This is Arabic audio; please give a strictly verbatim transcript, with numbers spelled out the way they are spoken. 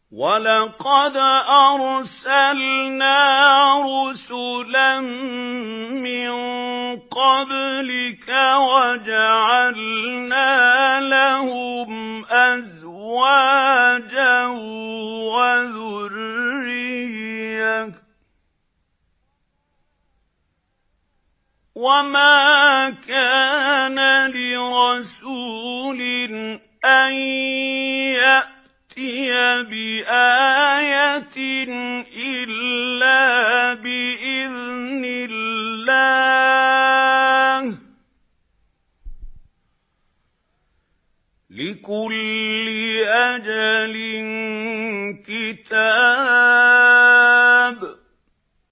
وَلَقَدْ أَرْسَلْنَا رُسُلًا مِّن قَبْلِكَ وَجَعَلْنَا لَهُمْ أَزْوَاجًا وَذُرِّيَّةً ۚ وَمَا كَانَ لِرَسُولٍ أَن يَأْتِيَ بِآيَةٍ إِلَّا بِإِذْنِ